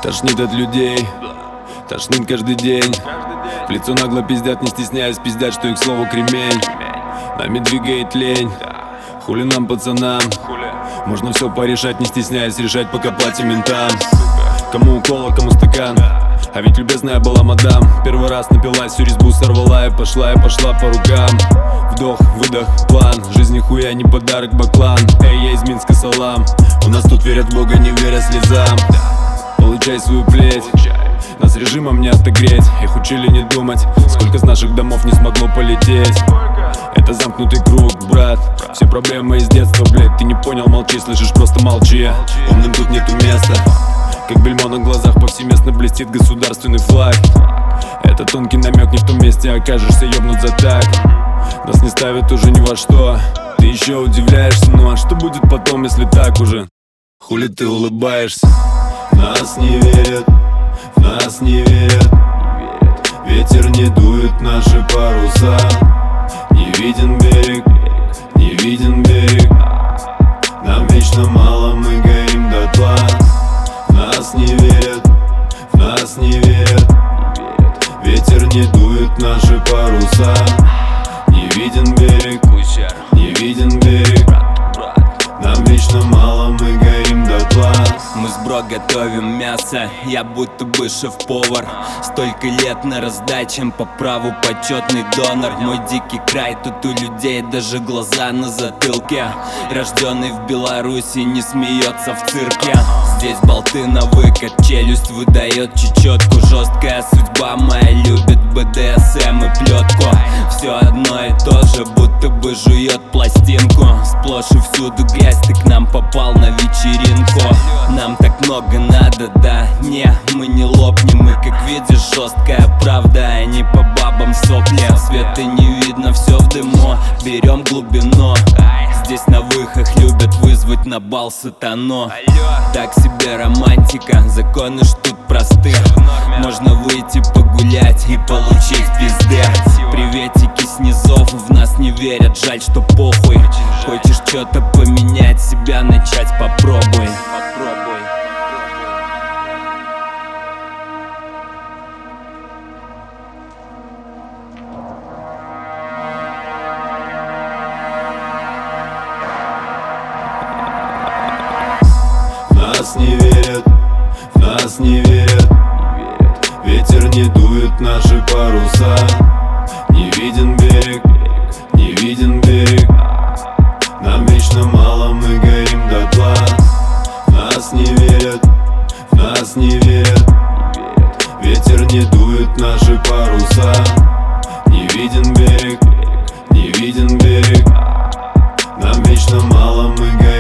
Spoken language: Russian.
Тошнит от людей, тошнит каждый день. В лицо нагло пиздят, не стесняясь пиздят, что их слово кремень. Нами двигает лень, хули нам, пацанам. Можно все порешать, не стесняясь решать, пока платим ментам. Кому укол, а кому стакан, а ведь любезная была мадам. Первый раз напилась, всю резьбу сорвала и пошла по рукам. Вдох, выдох, план, жизнь нихуя не подарок, баклан. Эй, я из Минска, салам. У нас тут верят в Бога, не веря слезам. Получай свою плеть, нас режимом не отогреть. Их учили не думать, сколько с наших домов не смогло полететь. Это замкнутый круг, брат, все проблемы из детства, блядь. Ты не понял, молчи, слышишь, просто молчи. Умным тут нету места. Как бельмо на глазах повсеместно блестит государственный флаг. Это тонкий намек, не в том месте окажешься ёбнут за так. Нас не ставят уже ни во что. Ты еще удивляешься, ну а что будет потом, если так уже? Хули ты улыбаешься? В нас не верят, в нас не верят. Ветер не дует наши паруса. Не виден берег, не виден берег. Нам вечно мало, мы горим дотла. В нас не верят, в нас не верят. Ветер не дует наши паруса. Не виден берег, не виден берег. Нам вечно мало, мы горим дотла. Мы с бро готовим мясо, я будто бы шеф-повар. Столько лет на раздаче, по праву почетный донор. Мой дикий край, тут у людей даже глаза на затылке. Рожденный в Беларуси, не смеется в цирке. Здесь болты на выкат, челюсть выдает чечетку. Жесткая судьба моя любит БДСМ и плетку. Все одно и то же, будто бы жует пластинку. Сплошь и всюду грязь, ты к нам попал на вечеринку. Нам так много надо, да, не, мы не лопнем. Мы, как видишь, жесткая правда, а не по бабам сопли. Света не видно, все в дыму, берем глубину. Здесь на выхах любят вызвать на бал сатану. Так себе романтика, законы ж тут просты. Можно выйти погулять и получить пизды. Приветики снизов, в нас не верят, жаль, что похуй. Хочешь что-то поменять, себя начать попробуй. В нас не верят, в нас не верят. Ветер не дует наши паруса. Не виден берег, не виден берег. Нам вечно мало, мы горим дотла. В нас не верят, в нас не верят. Ветер не дует наши паруса. Не виден берег, не виден берег. Нам вечно мало, мы горим.